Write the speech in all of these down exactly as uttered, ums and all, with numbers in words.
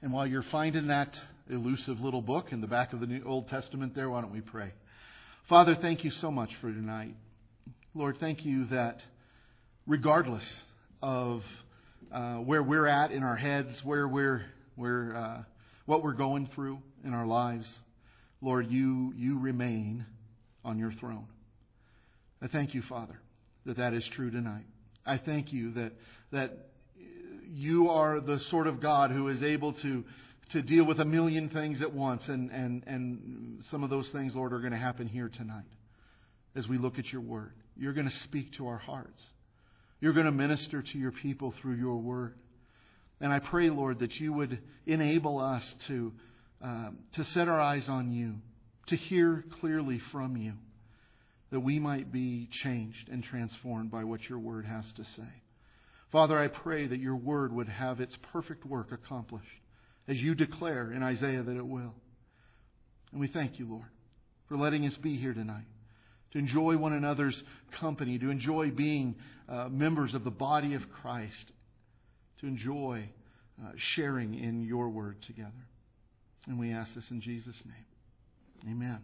And while you're finding that elusive little book in the back of the New Old Testament there, why don't we pray? Father, thank you so much for tonight. Lord, thank you that regardless of uh, where we're at in our heads, where we're, where, uh, what we're going through in our lives, Lord, you, you remain on your throne. I thank you, Father, that that is true tonight. I thank you that that you are the sort of God who is able to to deal with a million things at once. And, and, and some of those things, Lord, are going to happen here tonight as we look at your word. You're going to speak to our hearts. You're going to minister to your people through your word. And I pray, Lord, that you would enable us to, uh, to set our eyes on you, to hear clearly from you, that we might be changed and transformed by what your word has to say. Father, I pray that your word would have its perfect work accomplished, as you declare in Isaiah that it will. And we thank you, Lord, for letting us be here tonight, to enjoy one another's company, to enjoy being uh, members of the body of Christ, to enjoy uh, sharing in your word together. And we ask this in Jesus' name. Amen.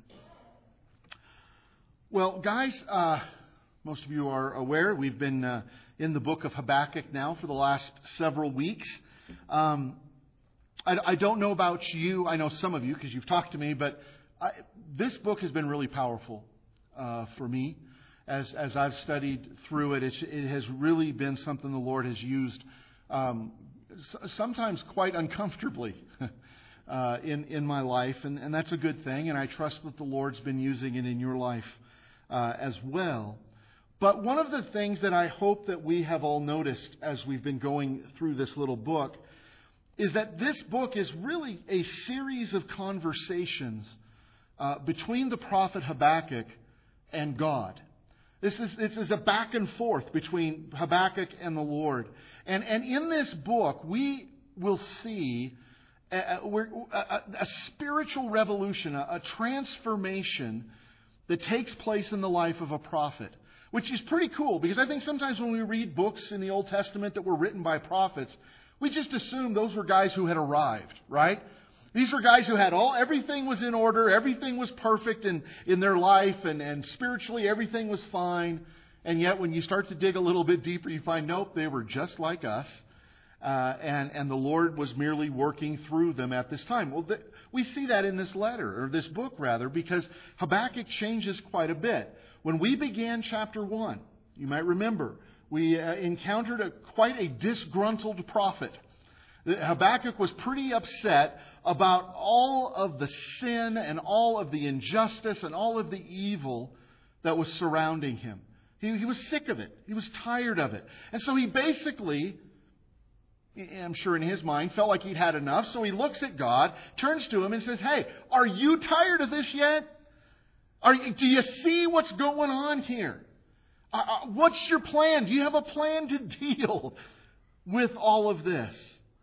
Well, guys, uh, most of you are aware we've been uh, in the book of Habakkuk now for the last several weeks. Um, I, I don't know about you. I know some of you because you've talked to me, but I, this book has been really powerful uh, for me as as I've studied through it. It's, it has really been something the Lord has used um, sometimes quite uncomfortably uh, in in my life, and, and that's a good thing. And I trust that the Lord's been using it in your life uh, as well. But one of the things that I hope that we have all noticed as we've been going through this little book is that this book is really a series of conversations uh, between the prophet Habakkuk and God. This is, this is a back and forth between Habakkuk and the Lord. And, and in this book, we will see a, a, a, a spiritual revolution, a, a transformation that takes place in the life of a prophet. Which is pretty cool, because I think sometimes when we read books in the Old Testament that were written by prophets, we just assume those were guys who had arrived, right? These were guys who had all, everything was in order, everything was perfect in, in their life, and, and spiritually everything was fine. And yet when you start to dig a little bit deeper, you find, nope, they were just like us. Uh, and, and the Lord was merely working through them at this time. Well, th- we see that in this letter, or this book rather, because Habakkuk changes quite a bit. When we began chapter one, you might remember, we uh, encountered a, quite a disgruntled prophet. Habakkuk was pretty upset about all of the sin and all of the injustice and all of the evil that was surrounding him. He, he was sick of it. He was tired of it. And so he basically, I'm sure in his mind, felt like he'd had enough. So he looks at God, turns to him and says, hey, are you tired of this yet? Are, do you see what's going on here? Uh, what's your plan? Do you have a plan to deal with all of this?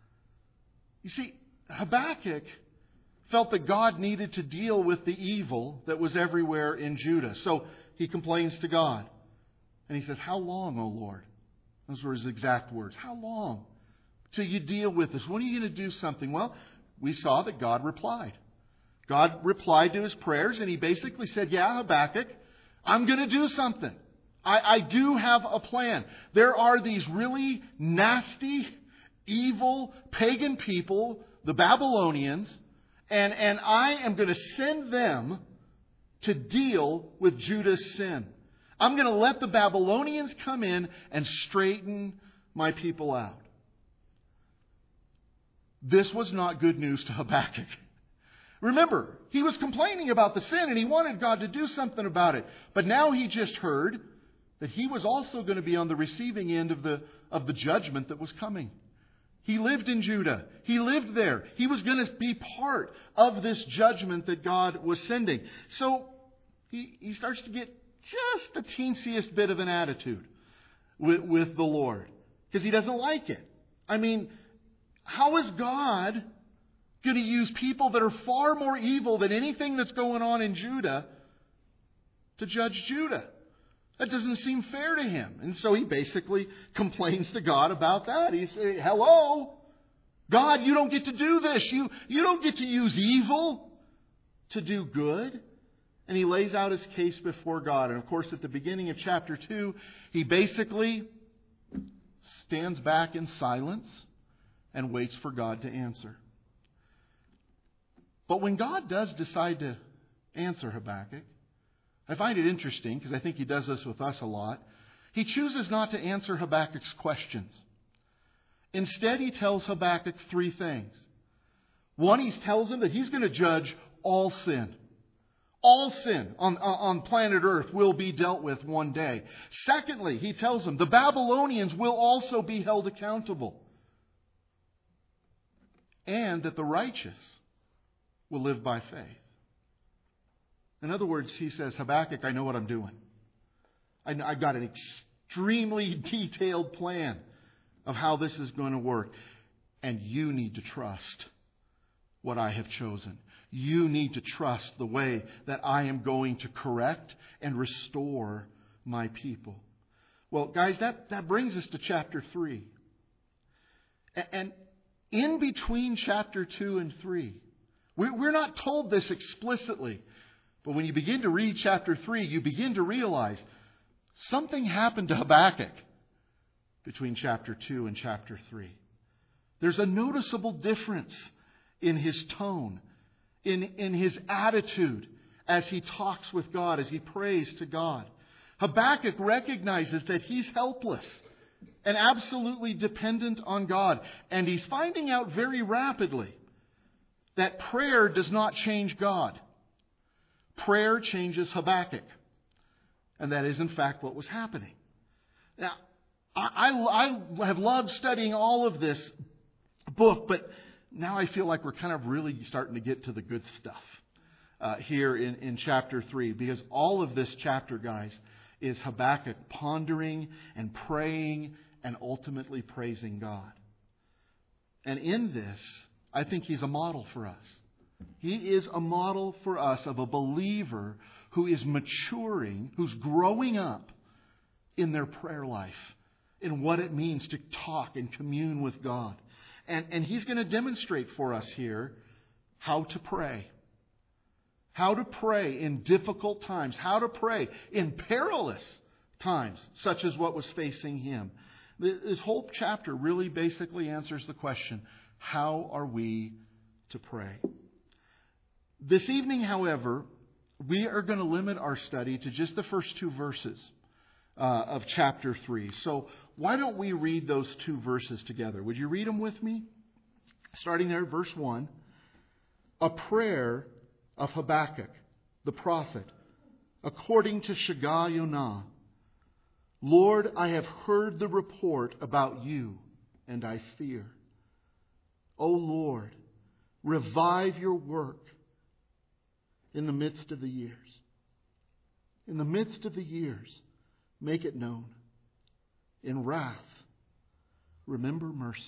You see, Habakkuk felt that God needed to deal with the evil that was everywhere in Judah. So he complains to God. And he says, how long, O Lord? Those were his exact words. How long till you deal with this? When are you going to do something? Well, we saw that God replied. God replied to his prayers, and he basically said, yeah, Habakkuk, I'm going to do something. I, I do have a plan. There are these really nasty, evil, pagan people, the Babylonians, and, and I am going to send them to deal with Judah's sin. I'm going to let the Babylonians come in and straighten my people out. This was not good news to Habakkuk. Remember, he was complaining about the sin and he wanted God to do something about it. But now he just heard that he was also going to be on the receiving end of the, of the judgment that was coming. He lived in Judah. He lived there. He was going to be part of this judgment that God was sending. So he, he starts to get just the teensiest bit of an attitude with, with the Lord, because he doesn't like it. I mean, how is God going to use people that are far more evil than anything that's going on in Judah to judge Judah? That doesn't seem fair to him. And so he basically complains to God about that. He says, hello, God, you don't get to do this. You, you don't get to use evil to do good. And he lays out his case before God. And of course, at the beginning of chapter two, he basically stands back in silence and waits for God to answer. But when God does decide to answer Habakkuk, I find it interesting because I think he does this with us a lot. He chooses not to answer Habakkuk's questions. Instead, he tells Habakkuk three things. One, he tells him that he's going to judge all sin. All sin on, on planet Earth will be dealt with one day. Secondly, he tells him the Babylonians will also be held accountable. And that the righteous will live by faith. In other words, he says, Habakkuk, I know what I'm doing. I, I've got an extremely detailed plan of how this is going to work. And you need to trust what I have chosen. You need to trust the way that I am going to correct and restore my people. Well, guys, that, that brings us to chapter three. And in between chapter two and three, we're not told this explicitly, but when you begin to read chapter three, you begin to realize something happened to Habakkuk between chapter two and chapter three. There's a noticeable difference in his tone, in, in his attitude as he talks with God, as he prays to God. Habakkuk recognizes that he's helpless and absolutely dependent on God. And he's finding out very rapidly that prayer does not change God. Prayer changes Habakkuk. And that is, in fact, what was happening. Now, I, I, I have loved studying all of this book, but now I feel like we're kind of really starting to get to the good stuff uh, here in, in chapter three. Because all of this chapter, guys, is Habakkuk pondering and praying and ultimately praising God. And in this, I think he's a model for us. He is a model for us of a believer who is maturing, who's growing up in their prayer life, in what it means to talk and commune with God. And, and he's going to demonstrate for us here how to pray. How to pray in difficult times. How to pray in perilous times, such as what was facing him. This whole chapter really basically answers the question, how are we to pray? This evening, however, we are going to limit our study to just the first two verses uh, of chapter three. So why don't we read those two verses together? Would you read them with me? Starting there at verse one. A prayer of Habakkuk, the prophet, according to Shaggai Yonah. Lord, I have heard the report about you, and I fear. O Lord, revive your work in the midst of the years. In the midst of the years, make it known. In wrath, remember mercy.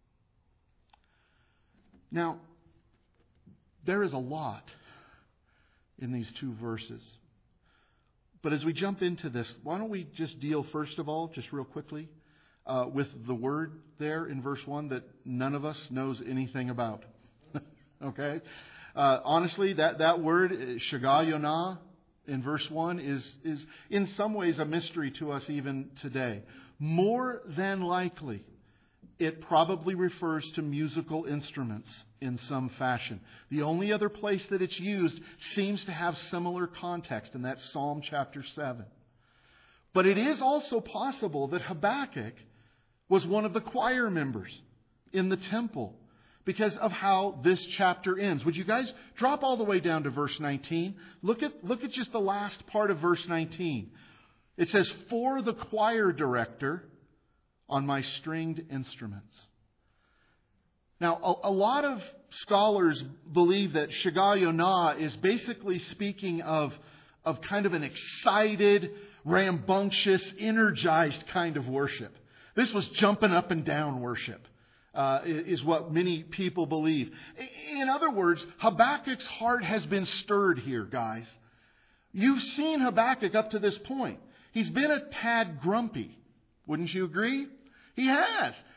Now, there is a lot in these two verses. But as we jump into this, why don't we just deal first of all, just real quickly, uh, with the word there in verse one that none of us knows anything about. Okay? Uh, honestly, that, that word, Shaggai Yonah, in verse one, is, is in some ways a mystery to us even today. More than likely, it probably refers to musical instruments in some fashion. The only other place that it's used seems to have similar context, and that's Psalm chapter seven. But it is also possible that Habakkuk was one of the choir members in the temple because of how this chapter ends. Would you guys drop all the way down to verse nineteen? Look at, look at just the last part of verse nineteen. It says, for the choir director on my stringed instruments. Now, a, a lot of scholars believe that Shaggai Yonah is basically speaking of, of kind of an excited, rambunctious, energized kind of worship. This was jumping up and down worship, uh, is what many people believe. In other words, Habakkuk's heart has been stirred here, guys. You've seen Habakkuk up to this point. He's been a tad grumpy. Wouldn't you agree? He has.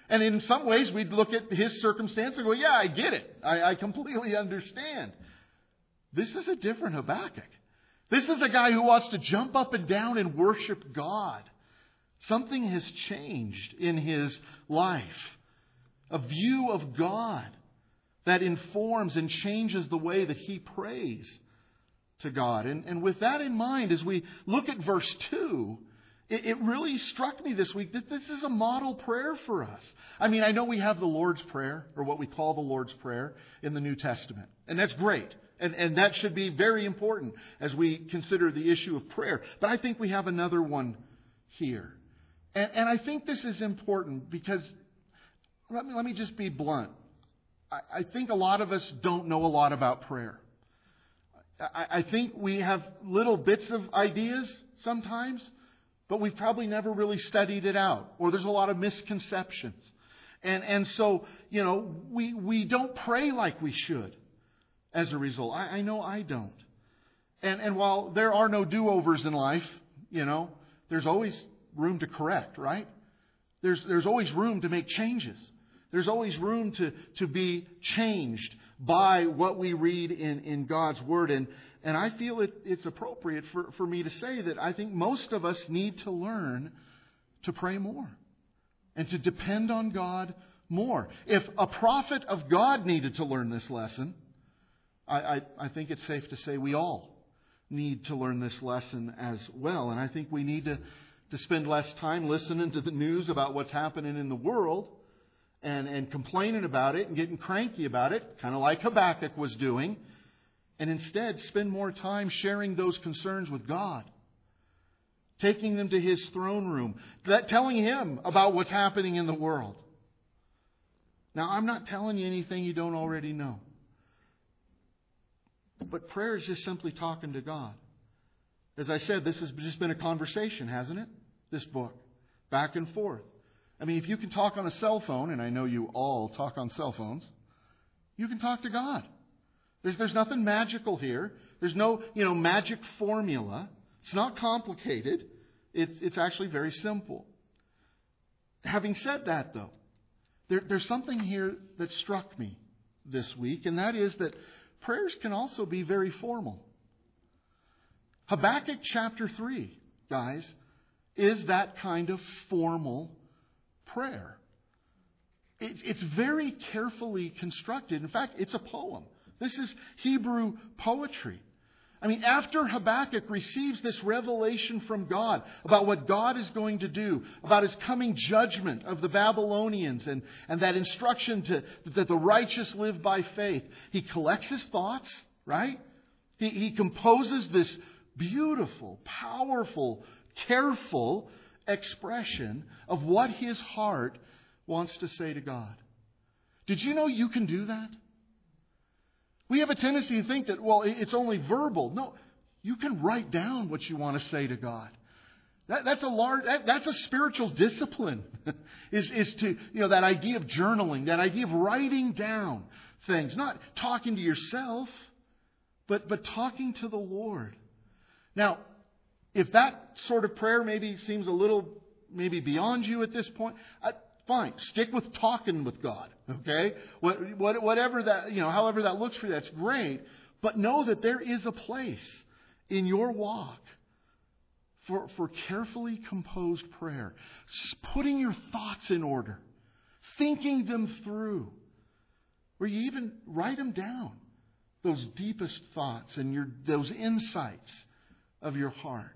And in some ways, we'd look at his circumstance and go, yeah, I get it. I, I completely understand. This is a different Habakkuk. This is a guy who wants to jump up and down and worship God. Something has changed in his life. A view of God that informs and changes the way that he prays to God. And, and with that in mind, as we look at verse two, it, it really struck me this week that this is a model prayer for us. I mean, I know we have the Lord's Prayer, or what we call the Lord's Prayer, in the New Testament. And that's great. And, and that should be very important as we consider the issue of prayer. But I think we have another one here. And, and I think this is important because, let me, let me just be blunt. I, I think a lot of us don't know a lot about prayer. I, I think we have little bits of ideas sometimes, but we've probably never really studied it out. Or there's a lot of misconceptions. And, and so, you know, we, we don't pray like we should. As a result, I, I know I don't. And and while there are no do-overs in life, you know, there's always room to correct, right? There's there's always room to make changes. There's always room to, to be changed by what we read in, in God's Word. And, and I feel it, it's appropriate for, for me to say that I think most of us need to learn to pray more and to depend on God more. If a prophet of God needed to learn this lesson, I, I, I think it's safe to say we all need to learn this lesson as well. And I think we need to, to spend less time listening to the news about what's happening in the world and, and complaining about it and getting cranky about it, kind of like Habakkuk was doing, and instead spend more time sharing those concerns with God, taking them to His throne room, telling Him about what's happening in the world. Now, I'm not telling you anything you don't already know. But prayer is just simply talking to God. As I said, this has just been a conversation, hasn't it? This book. Back and forth. I mean, if you can talk on a cell phone, and I know you all talk on cell phones, you can talk to God. There's, there's nothing magical here. There's no, you know, magic formula. It's not complicated. It's, it's actually very simple. Having said that, though, there, there's something here that struck me this week, and that is that prayers can also be very formal. Habakkuk chapter three, guys, is that kind of formal prayer. It's, it's very carefully constructed. In fact, it's a poem. This is Hebrew poetry. I mean, after Habakkuk receives this revelation from God about what God is going to do, about His coming judgment of the Babylonians and, and that instruction to, that the righteous live by faith, he collects his thoughts, right? He, he composes this beautiful, powerful, careful expression of what his heart wants to say to God. Did you know you can do that? We have a tendency to think that, well, it's only verbal. No, you can write down what you want to say to God. That, that's a large, that, that's a spiritual discipline. is is to, you know, that idea of journaling, that idea of writing down things, not talking to yourself, but but talking to the Lord. Now, if that sort of prayer maybe seems a little maybe beyond you at this point, I, fine, stick with talking with God, okay? What, what, whatever that, you know, however that looks for you, that's great. But know that there is a place in your walk for, for carefully composed prayer. Putting your thoughts in order. Thinking them through. Where you even write them down. Those deepest thoughts and your those insights of your heart.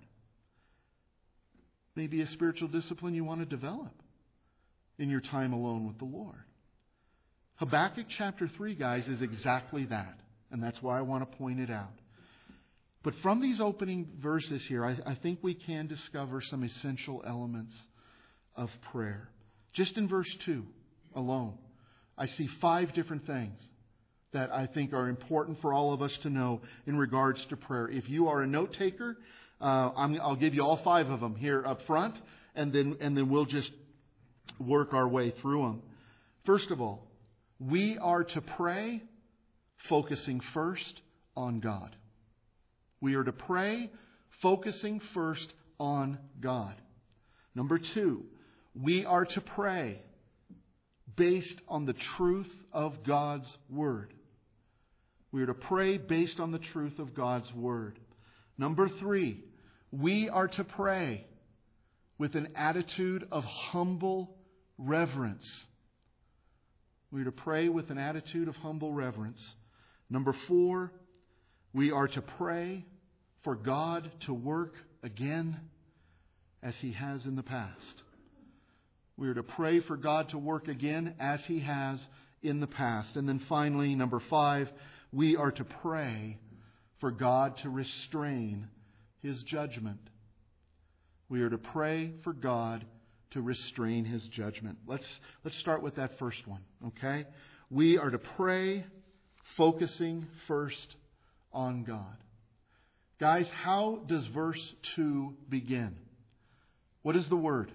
Maybe a spiritual discipline you want to develop in your time alone with the Lord. Habakkuk chapter three, guys, is exactly that. And that's why I want to point it out. But from these opening verses here, I, I think we can discover some essential elements of prayer. Just in verse two alone, I see five different things that I think are important for all of us to know in regards to prayer. If you are a note taker, uh, I'm, I'll give you all five of them here up front, and then and then we'll just work our way through them. First of all, we are to pray focusing first on God. We are to pray focusing first on God. Number two, we are to pray based on the truth of God's Word. We are to pray based on the truth of God's Word. Number three, we are to pray with an attitude of humble reverence. We are to pray with an attitude of humble reverence. Number four, we are to pray for God to work again as He has in the past. We are to pray for God to work again as He has in the past. And then finally, number five, we are to pray for God to restrain His judgment. We are to pray for God to restrain His judgment. Let's, let's start with that first one, okay? We are to pray focusing first on God. Guys, how does verse two begin? What is the word?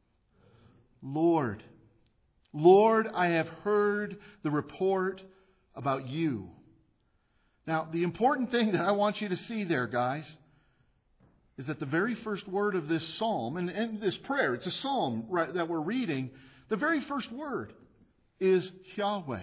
Lord. Lord, I have heard the report about you. Now, the important thing that I want you to see there, guys, is that the very first word of this psalm, and, and this prayer, it's a psalm right, that we're reading, the very first word is Yahweh.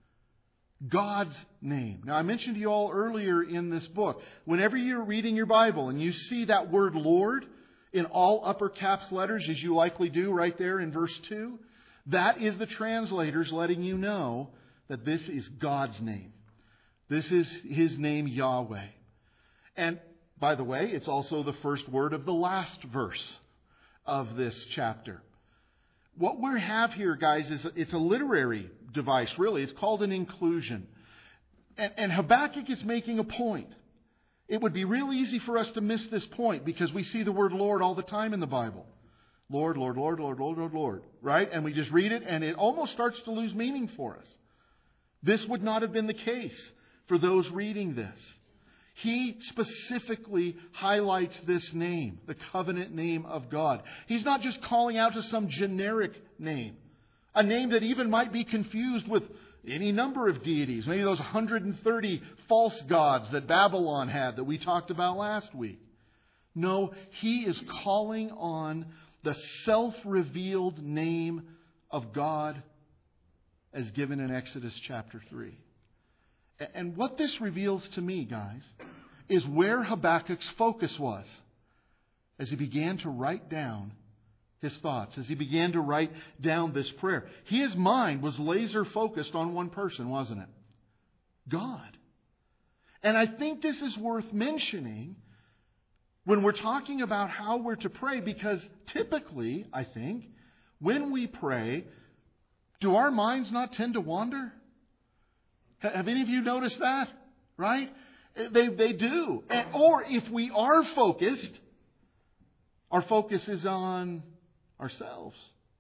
God's name. Now, I mentioned to you all earlier in this book, whenever you're reading your Bible and you see that word Lord in all upper caps letters, as you likely do right there in verse two, that is the translators letting you know that this is God's name. This is His name, Yahweh. And by the way, it's also the first word of the last verse of this chapter. What we have here, guys, is it's a literary device, really. It's called an inclusion. And, and Habakkuk is making a point. It would be real easy for us to miss this point because we see the word Lord all the time in the Bible. Lord, Lord, Lord, Lord, Lord, Lord, Lord. Right? And we just read it and it almost starts to lose meaning for us. This would not have been the case for those reading this. He specifically highlights this name, the covenant name of God. He's not just calling out to some generic name, a name that even might be confused with any number of deities, maybe those one hundred thirty false gods that Babylon had that we talked about last week. No, he is calling on the self-revealed name of God as given in Exodus chapter three. And what this reveals to me, guys, is where Habakkuk's focus was as he began to write down his thoughts, as he began to write down this prayer. His mind was laser focused on one person, wasn't it? God. And I think this is worth mentioning when we're talking about how we're to pray, because typically, I think, when we pray, do our minds not tend to wander? Have any of you noticed that? Right? They, they do. And, or if we are focused, our focus is on ourselves,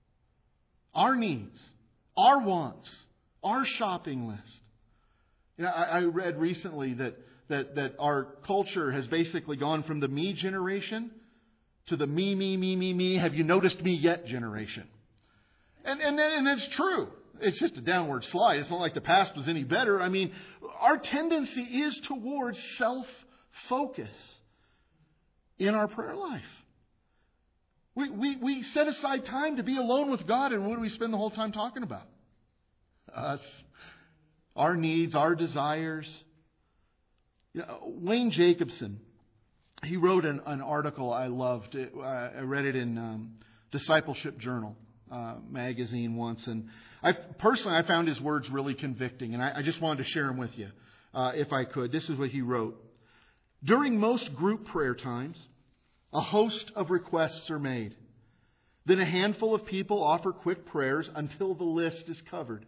our needs, our wants, our shopping list. You know, I, I read recently that, that, that our culture has basically gone from the me generation to the me, me, me, me, me, have you noticed me yet generation. And, and, and it's true. It's just a downward slide. It's not like the past was any better. I mean, our tendency is towards self-focus in our prayer life. We, we, we set aside time to be alone with God, and what do we spend the whole time talking about? Us, our needs, our desires. You know, Wayne Jacobson, he wrote an, an article I loved. It, uh, I read it in um, Discipleship Journal uh, magazine once, and I personally, I found his words really convicting, and I, I just wanted to share them with you, uh, if I could. This is what he wrote. During most group prayer times, a host of requests are made. Then a handful of people offer quick prayers until the list is covered.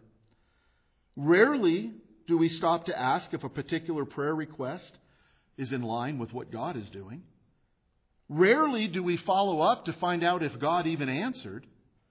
Rarely do we stop to ask if a particular prayer request is in line with what God is doing. Rarely do we follow up to find out if God even answered.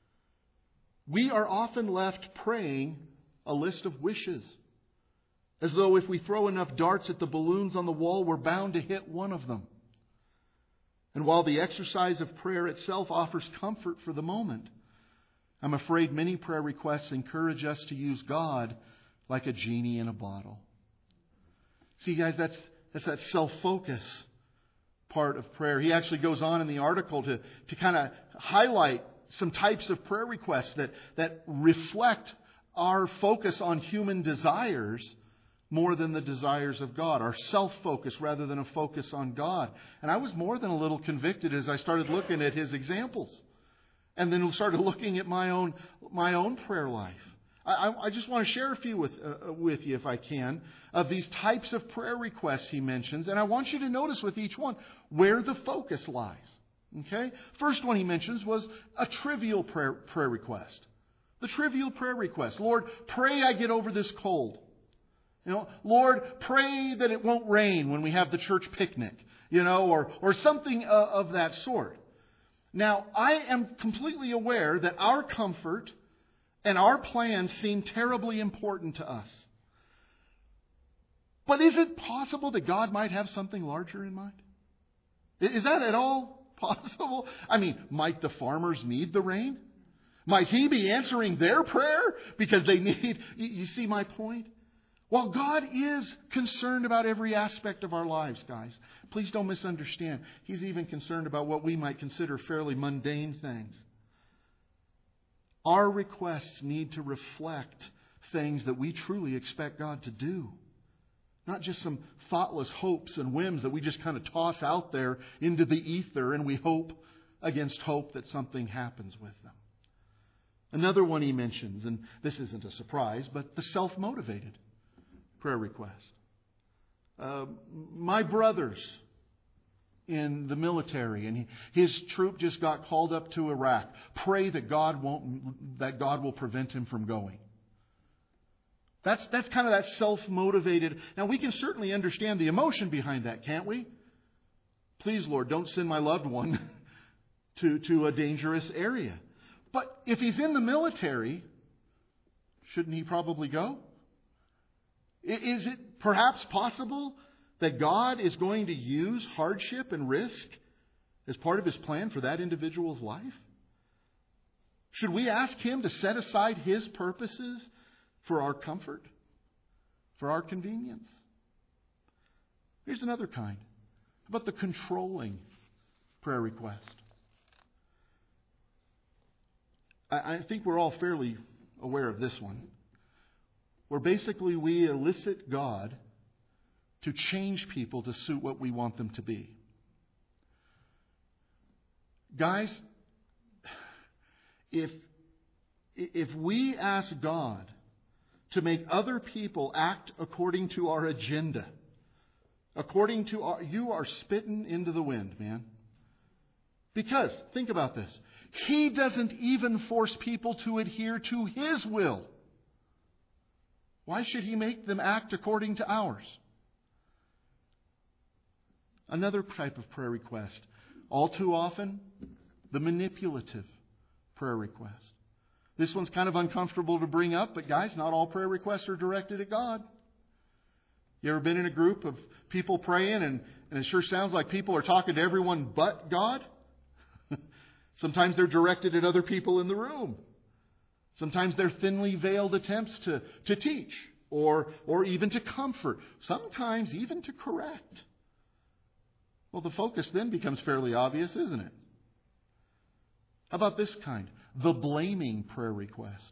We are often left praying a list of wishes, as though if we throw enough darts at the balloons on the wall, we're bound to hit one of them. And while the exercise of prayer itself offers comfort for the moment, I'm afraid many prayer requests encourage us to use God like a genie in a bottle. See, guys, that's, that's that self-focus part of prayer. He actually goes on in the article to, to kind of highlight some types of prayer requests that, that reflect our focus on human desires more than the desires of God, our self-focus rather than a focus on God. And I was more than a little convicted as I started looking at his examples, and then started looking at my own my own prayer life. I, I just want to share a few with uh, with you, if I can, of these types of prayer requests he mentions, and I want you to notice with each one where the focus lies. Okay, first one he mentions was a trivial prayer prayer request. The trivial prayer request: Lord, pray I get over this cold. You know, Lord, pray that it won't rain when we have the church picnic. You know, or or something uh, of that sort. Now, I am completely aware that our comfort and our plans seem terribly important to us. But is it possible that God might have something larger in mind? Is that at all possible? I mean, might the farmers need the rain? Might He be answering their prayer because they need... You see my point? Well, God is concerned about every aspect of our lives, guys. Please don't misunderstand. He's even concerned about what we might consider fairly mundane things. Our requests need to reflect things that we truly expect God to do. Not just some thoughtless hopes and whims that we just kind of toss out there into the ether and we hope against hope that something happens with them. Another one he mentions, and this isn't a surprise, but the self-motivated prayer request. Uh, my brother's in the military, and he, his troop just got called up to Iraq. Pray that God won't, that God will prevent him from going. That's that's kind of that self-motivated. Now we can certainly understand the emotion behind that, can't we? Please, Lord, don't send my loved one to to a dangerous area. But if he's in the military, shouldn't he probably go? Is it perhaps possible that God is going to use hardship and risk as part of His plan for that individual's life? Should we ask Him to set aside His purposes for our comfort, for our convenience? Here's another kind. How about the controlling prayer request? I, I think we're all fairly aware of this one, where basically we elicit God to change people to suit what we want them to be. Guys, if if we ask God to make other people act according to our agenda, according to our, you are spitting into the wind, man. Because, think about this, He doesn't even force people to adhere to His will. Why should He make them act according to ours? Another type of prayer request, all too often, the manipulative prayer request. This one's kind of uncomfortable to bring up, but guys, not all prayer requests are directed at God. You ever been in a group of people praying and, and it sure sounds like people are talking to everyone but God? Sometimes they're directed at other people in the room. Sometimes they're thinly veiled attempts to, to teach or, or even to comfort. Sometimes even to correct. Well, the focus then becomes fairly obvious, isn't it? How about this kind? The blaming prayer request.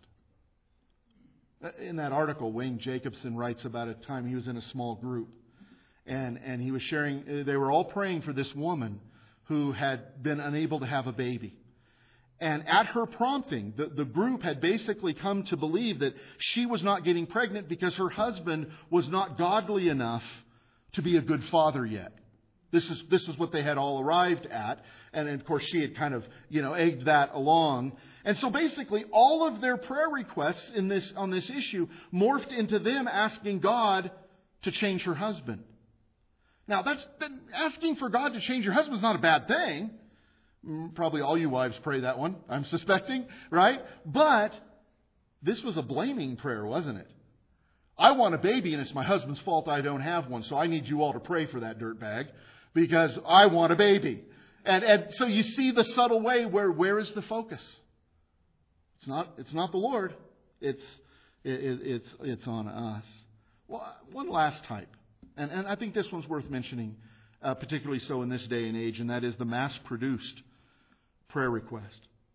In that article, Wayne Jacobson writes about a time he was in a small group. And, and he was sharing, they were all praying for this woman who had been unable to have a baby. And at her prompting, the, the group had basically come to believe that she was not getting pregnant because her husband was not godly enough to be a good father yet. This is this is what they had all arrived at. And of course, she had kind of, you know, egged that along. And so basically, all of their prayer requests in this on this issue morphed into them asking God to change her husband. Now, that's asking for God to change your husband is not a bad thing. Probably all you wives pray that one, I'm suspecting, right? But this was a blaming prayer, wasn't it? I want a baby and it's my husband's fault I don't have one, so I need you all to pray for that dirtbag because I want a baby. And, and so you see the subtle way where where is the focus? It's not it's not the Lord. It's it, it's it's on us. Well, one last type, and and I think this one's worth mentioning, uh, particularly so in this day and age, and that is the mass-produced prayer request.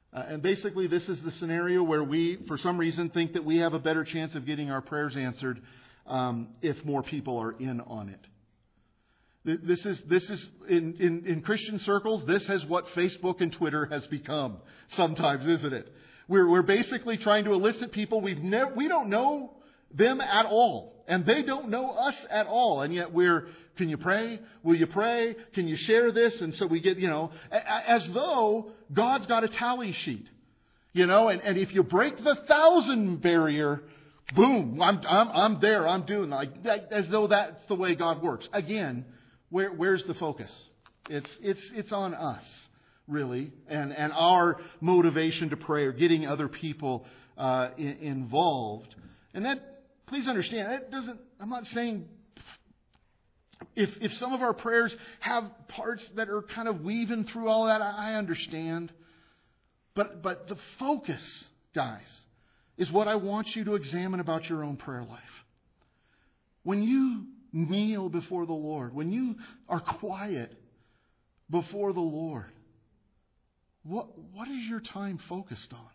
Uh, and basically, this is the scenario where we, for some reason, think that we have a better chance of getting our prayers answered um, if more people are in on it. This is this is in, in, in Christian circles. This is what Facebook and Twitter has become. Sometimes, isn't it? We're we're basically trying to elicit people we've never we don't know them at all, and they don't know us at all, and yet we're. Can you pray? Will you pray? Can you share this? And so we get, you know, as though God's got a tally sheet, you know, and, and if you break the thousand barrier, boom, I'm I'm I'm there. I'm doing like as though that's the way God works. Again, where where's the focus? It's it's it's on us, really, and and our motivation to pray or getting other people uh, in, involved. And that, please understand, that doesn't. I'm not saying. If if some of our prayers have parts that are kind of weaving through all that, I understand. But but the focus, guys, is what I want you to examine about your own prayer life. When you kneel before the Lord, when you are quiet before the Lord, what what is your time focused on?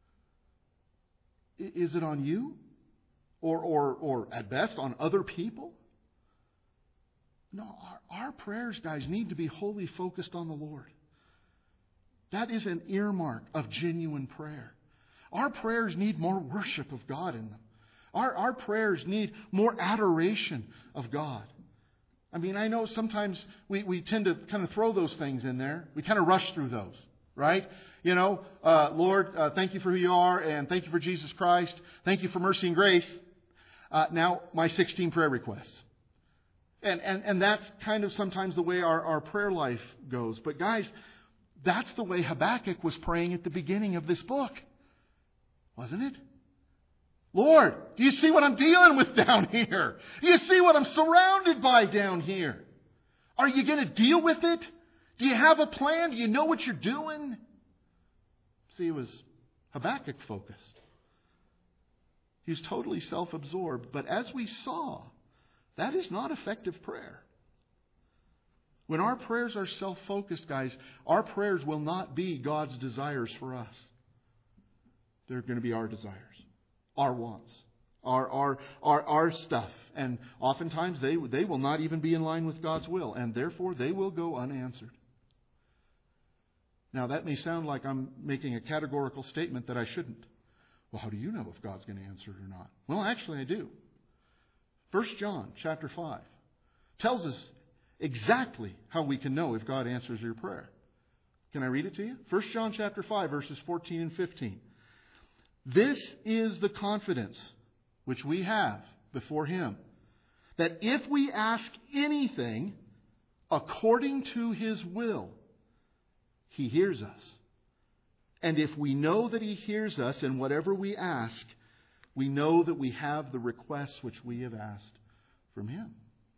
Is it on you? Or or or at best on other people? No, our, our prayers, guys, need to be wholly focused on the Lord. That is an earmark of genuine prayer. Our prayers need more worship of God in them. Our, our prayers need more adoration of God. I mean, I know sometimes we, we tend to kind of throw those things in there. We kind of rush through those, right? You know, uh, Lord, uh, thank you for who you are, and thank you for Jesus Christ. Thank you for mercy and grace. Uh, now, my sixteen prayer requests. And, and and that's kind of sometimes the way our, our prayer life goes. But guys, that's the way Habakkuk was praying at the beginning of this book. Wasn't it? Lord, do you see what I'm dealing with down here? Do you see what I'm surrounded by down here? Are you going to deal with it? Do you have a plan? Do you know what you're doing? See, it was Habakkuk focused. He was totally self-absorbed. But as we saw, that is not effective prayer. When our prayers are self-focused, guys, our prayers will not be God's desires for us. They're going to be our desires, our wants, our our our, our stuff. And oftentimes they, they will not even be in line with God's will, and therefore they will go unanswered. Now, that may sound like I'm making a categorical statement that I shouldn't. Well, how do you know if God's going to answer it or not? Well, actually, I do. First John chapter five tells us exactly how we can know if God answers your prayer. Can I read it to you? First John chapter five, verses fourteen and fifteen. This is the confidence which we have before Him, that if we ask anything according to His will, He hears us. And if we know that He hears us in whatever we ask, we know that we have the requests which we have asked from Him.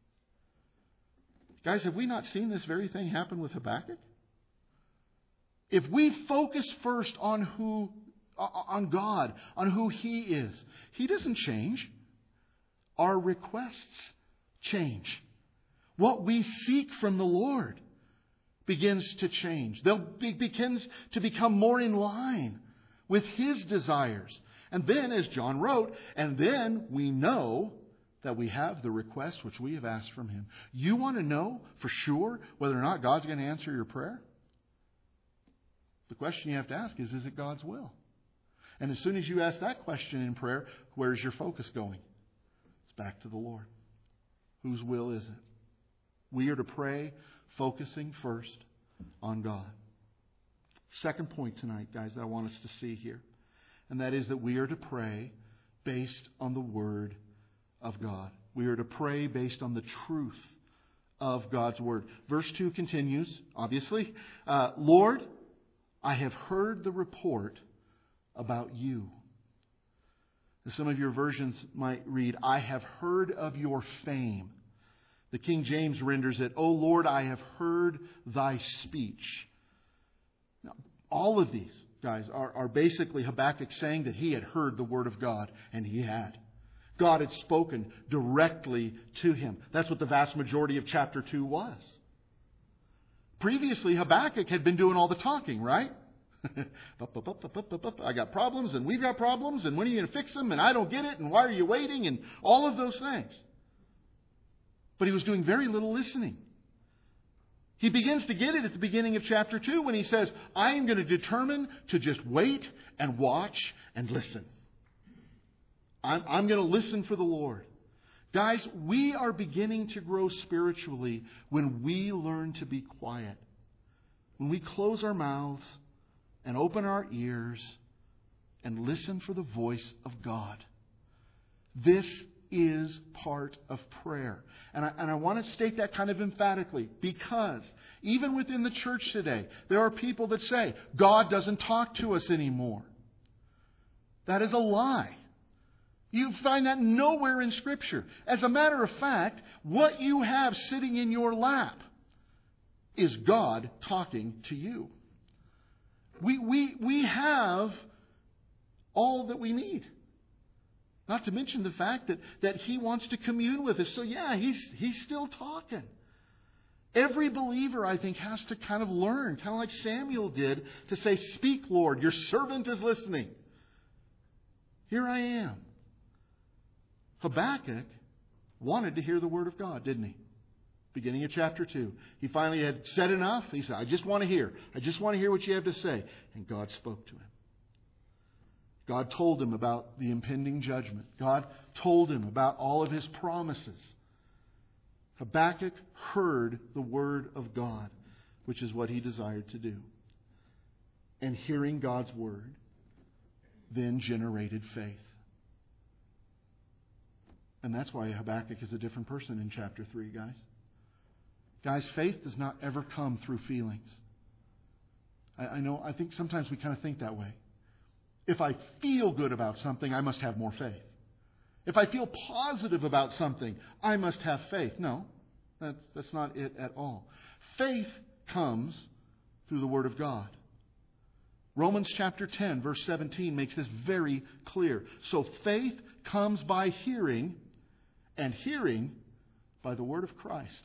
Guys, have we not seen this very thing happen with Habakkuk? If we focus first on who, on God, on who He is, He doesn't change. Our requests change. What we seek from the Lord begins to change. They'll be, begins to become more in line with His desires. And then, as John wrote, and then we know that we have the request which we have asked from Him. You want to know for sure whether or not God's going to answer your prayer? The question you have to ask is, is it God's will? And as soon as you ask that question in prayer, where's your focus going? It's back to the Lord. Whose will is it? We are to pray focusing first on God. Second point tonight, guys, that I want us to see here. And that is that we are to pray based on the Word of God. We are to pray based on the truth of God's Word. Verse two continues, obviously. Uh, Lord, I have heard the report about you. Some of your versions might read, I have heard of your fame. The King James renders it, O Lord, I have heard thy speech. Now, all of these, guys, are, are basically Habakkuk saying that he had heard the Word of God, and he had. God had spoken directly to him. That's what the vast majority of chapter two was. Previously, Habakkuk had been doing all the talking, right? I got problems, and we've got problems, and when are you going to fix them, and I don't get it, and why are you waiting, and all of those things. But he was doing very little listening. He begins to get it at the beginning of chapter two when he says, I am going to determine to just wait and watch and listen. I'm, I'm going to listen for the Lord. Guys, we are beginning to grow spiritually when we learn to be quiet. When we close our mouths and open our ears and listen for the voice of God. This is part of prayer. And I, and I want to state that kind of emphatically because even within the church today, there are people that say, God doesn't talk to us anymore. That is a lie. You find that nowhere in Scripture. As a matter of fact, what you have sitting in your lap is God talking to you. We, we, we have all that we need. Not to mention the fact that, that He wants to commune with us. So yeah, He's, he's still talking. Every believer, I think, has to kind of learn, kind of like Samuel did, to say, speak, Lord, your servant is listening. Here I am. Habakkuk wanted to hear the Word of God, didn't he? Beginning of chapter two. He finally had said enough. He said, I just want to hear. I just want to hear what you have to say. And God spoke to him. God told him about the impending judgment. God told him about all of His promises. Habakkuk heard the Word of God, which is what he desired to do. And hearing God's Word then generated faith. And that's why Habakkuk is a different person in chapter three, guys. Guys, faith does not ever come through feelings. I, I know, I think sometimes we kind of think that way. If I feel good about something, I must have more faith. If I feel positive about something, I must have faith. No, that's, that's not it at all. Faith comes through the Word of God. Romans chapter ten, verse seventeen makes this very clear. So faith comes by hearing, and hearing by the Word of Christ.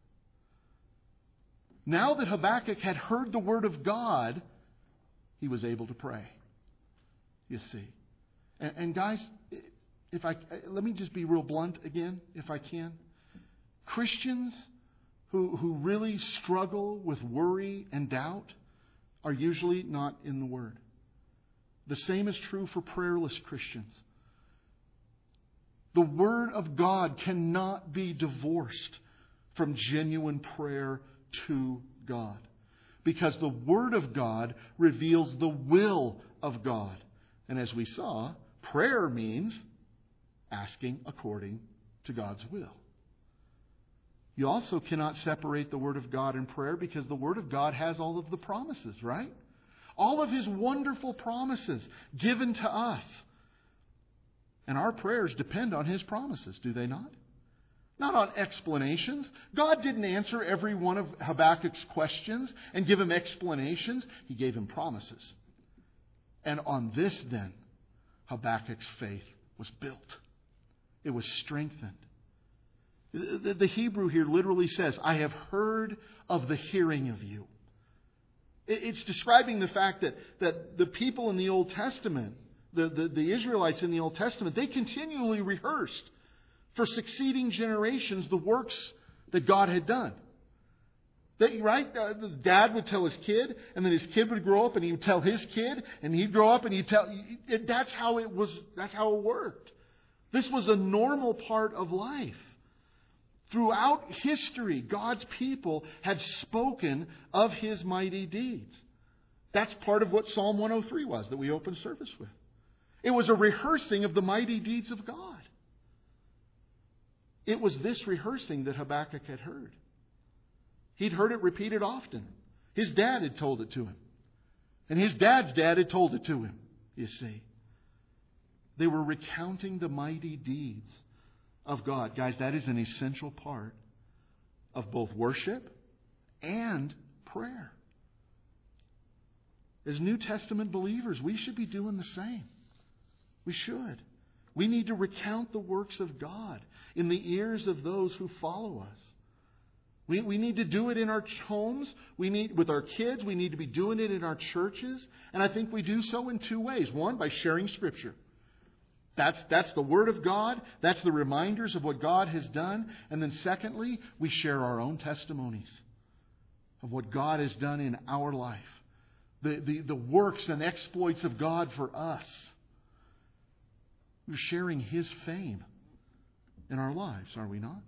Now that Habakkuk had heard the Word of God, he was able to pray. You see. And, and guys, if I let me just be real blunt again, if I can. Christians who, who really struggle with worry and doubt are usually not in the Word. The same is true for prayerless Christians. The Word of God cannot be divorced from genuine prayer to God. Because the Word of God reveals the will of God. And as we saw, prayer means asking according to God's will. You also cannot separate the Word of God and prayer because the Word of God has all of the promises, right? All of His wonderful promises given to us. And our prayers depend on His promises, do they not? Not on explanations. God didn't answer every one of Habakkuk's questions and give him explanations. He gave him promises. And on this then, Habakkuk's faith was built. It was strengthened. The, the Hebrew here literally says, I have heard of the hearing of you. It's describing the fact that, that the people in the Old Testament, the, the, the Israelites in the Old Testament, they continually rehearsed for succeeding generations the works that God had done. That, right? Uh, the dad would tell his kid, and then his kid would grow up, and he would tell his kid, and he'd grow up, and he'd tell. It, that's how it was. That's how it worked. This was a normal part of life. Throughout history, God's people had spoken of His mighty deeds. That's part of what Psalm one oh three was that we opened service with. It was a rehearsing of the mighty deeds of God. It was this rehearsing that Habakkuk had heard. He'd heard it repeated often. His dad had told it to him. And his dad's dad had told it to him, you see. They were recounting the mighty deeds of God. Guys, that is an essential part of both worship and prayer. As New Testament believers, we should be doing the same. We should. We need to recount the works of God in the ears of those who follow us. We, we need to do it in our homes. We need, with our kids, we need to be doing it in our churches. And I think we do so in two ways. One, by sharing Scripture. That's, that's the Word of God. That's the reminders of what God has done. And then secondly, we share our own testimonies of what God has done in our life. The, the, the works and exploits of God for us. We're sharing His fame in our lives, are we not?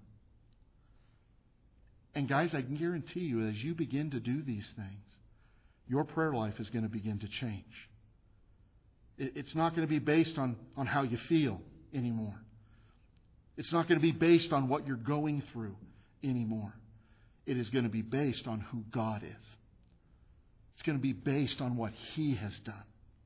And guys, I can guarantee you, as you begin to do these things, your prayer life is going to begin to change. It's not going to be based on, on how you feel anymore. It's not going to be based on what you're going through anymore. It is going to be based on who God is. It's going to be based on what He has done.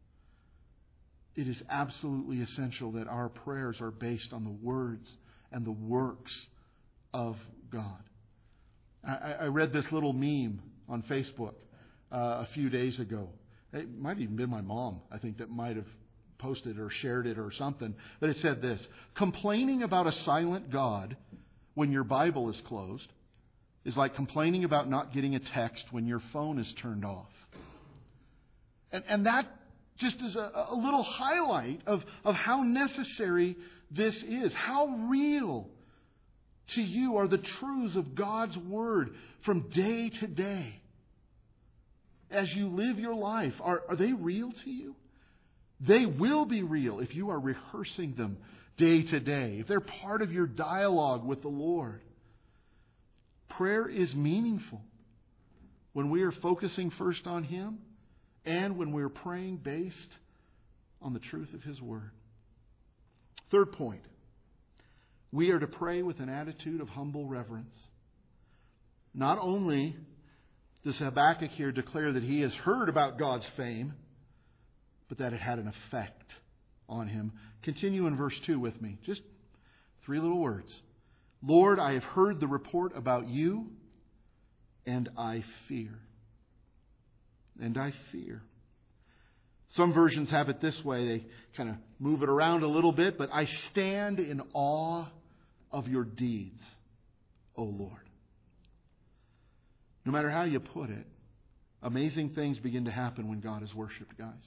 It is absolutely essential that our prayers are based on the words and the works of God. I, I read this little meme on Facebook uh, a few days ago. It might even been my mom, I think, that might have posted or shared it or something. But it said this: complaining about a silent God when your Bible is closed is like complaining about not getting a text when your phone is turned off. And, and that just is a, a little highlight of, of how necessary this is. How real to you are the truths of God's Word from day to day. As you live your life, are, are they real to you? They will be real if you are rehearsing them day to day, if they're part of your dialogue with the Lord. Prayer is meaningful when we are focusing first on Him and when we're praying based on the truth of His Word. Third point, we are to pray with an attitude of humble reverence. Not only does Habakkuk here declare that he has heard about God's fame, but that it had an effect on him. Continue in verse two with me. Just three little words. Lord, I have heard the report about you, and I fear. And I fear. Some versions have it this way. They kind of move it around a little bit. But I stand in awe of your deeds, O Lord. No matter how you put it, amazing things begin to happen when God is worshipped, guys.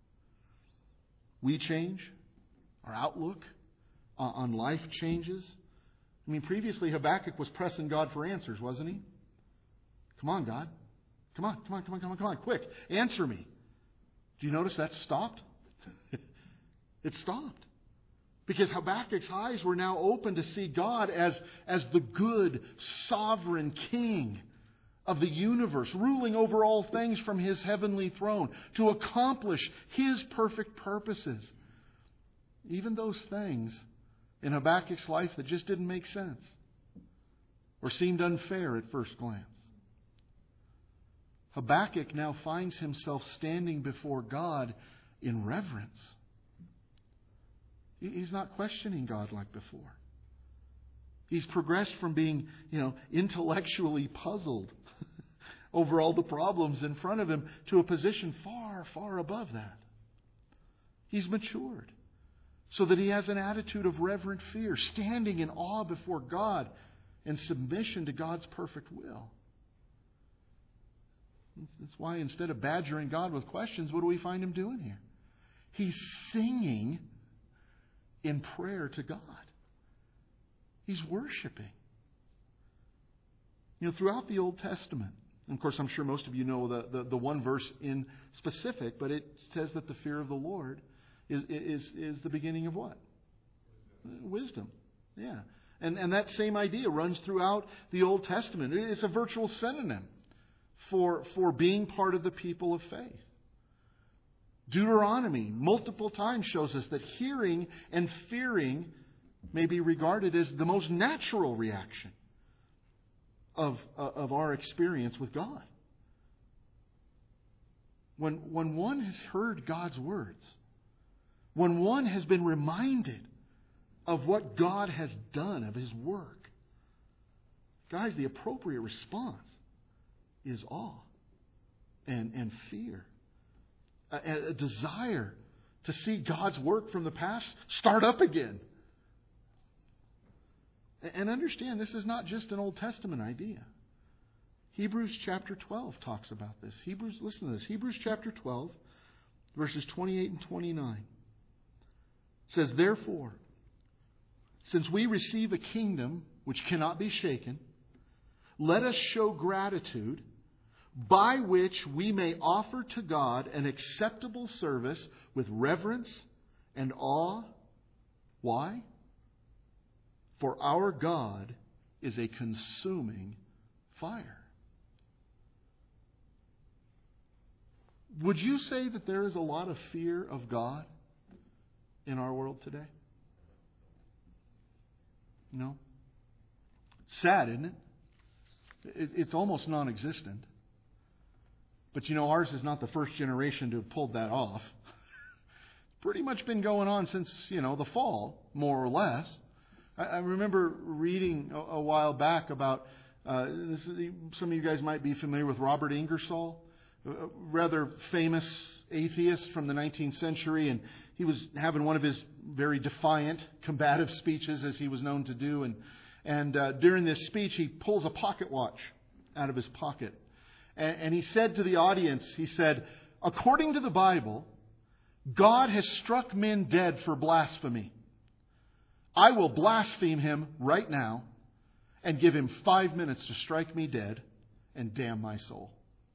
We change. Our outlook on life changes. I mean, previously Habakkuk was pressing God for answers, wasn't he? Come on, God. Come on, come on, come on, come on, come on. Quick, answer me. Do you notice that stopped? It stopped. Because Habakkuk's eyes were now open to see God as, as the good, sovereign King of the universe, ruling over all things from His heavenly throne to accomplish His perfect purposes. Even those things in Habakkuk's life that just didn't make sense or seemed unfair at first glance. Habakkuk now finds himself standing before God in reverence. He's not questioning God like before. He's progressed from being, you know, intellectually puzzled over all the problems in front of him to a position far, far above that. He's matured so that he has an attitude of reverent fear, standing in awe before God in submission to God's perfect will. That's why instead of badgering God with questions, what do we find him doing here? He's singing in prayer to God. He's worshiping. You know, throughout the Old Testament, and of course I'm sure most of you know the, the, the one verse in specific, but it says that the fear of the Lord is, is, is the beginning of what? Wisdom. Yeah. And, and that same idea runs throughout the Old Testament. It's a virtual synonym for, for being part of the people of faith. Deuteronomy multiple times shows us that hearing and fearing may be regarded as the most natural reaction of, of our experience with God. When, when one has heard God's words, when one has been reminded of what God has done, of His work, guys, the appropriate response is awe and, and fear. A, a desire to see God's work from the past start up again. And understand, this is not just an Old Testament idea. Hebrews chapter twelve talks about this. Hebrews, listen to this. Hebrews chapter twelve, verses twenty-eight and twenty-nine. It says, therefore, since we receive a kingdom which cannot be shaken, let us show gratitude by which we may offer to God an acceptable service with reverence and awe. Why? For our God is a consuming fire. Would you say that there is a lot of fear of God in our world today? No? Sad, isn't it? It's almost non-existent. But you know, ours is not the first generation to have pulled that off. Pretty much been going on since, you know, the fall, more or less. I, I remember reading a, a while back about, uh, this is, some of you guys might be familiar with Robert Ingersoll, a rather famous atheist from the nineteenth century, and he was having one of his very defiant, combative speeches, as he was known to do, and And uh, during this speech, he pulls a pocket watch out of his pocket. And, and he said to the audience, he said, according to the Bible, God has struck men dead for blasphemy. I will blaspheme him right now and give him five minutes to strike me dead and damn my soul.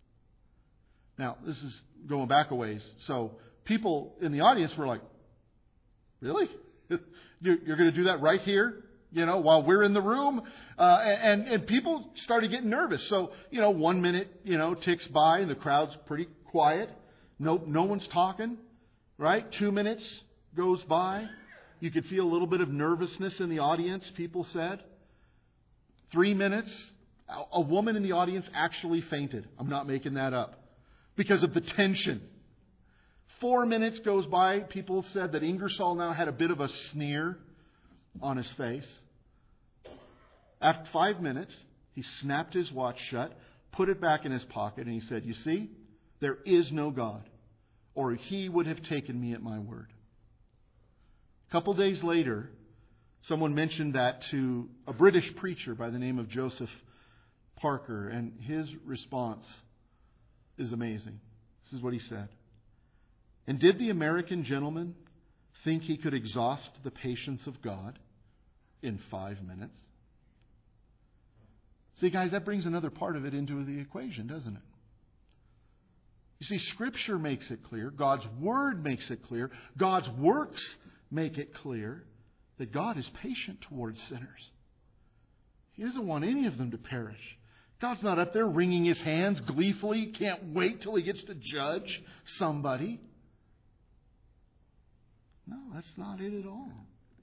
Now, this is going back a ways. So people in the audience were like, really? You're, you're going to do that right here? You know, while we're in the room, uh, and, and people started getting nervous. So, you know, one minute, you know, ticks by and the crowd's pretty quiet. No, no one's talking, right? Two minutes goes by. You could feel a little bit of nervousness in the audience, people said. Three minutes, a woman in the audience actually fainted. I'm not making that up. Because of the tension. Four minutes goes by. People said that Ingersoll now had a bit of a sneer on his face. After five minutes, he snapped his watch shut, put it back in his pocket, and he said, you see, there is no God, or he would have taken me at my word. A couple days later, someone mentioned that to a British preacher by the name of Joseph Parker, and his response is amazing. This is what he said. And did the American gentleman think he could exhaust the patience of God in five minutes? See, guys, that brings another part of it into the equation, doesn't it? You see, Scripture makes it clear. God's Word makes it clear. God's works make it clear that God is patient towards sinners. He doesn't want any of them to perish. God's not up there wringing His hands gleefully. Can't wait till He gets to judge somebody. No, that's not it at all.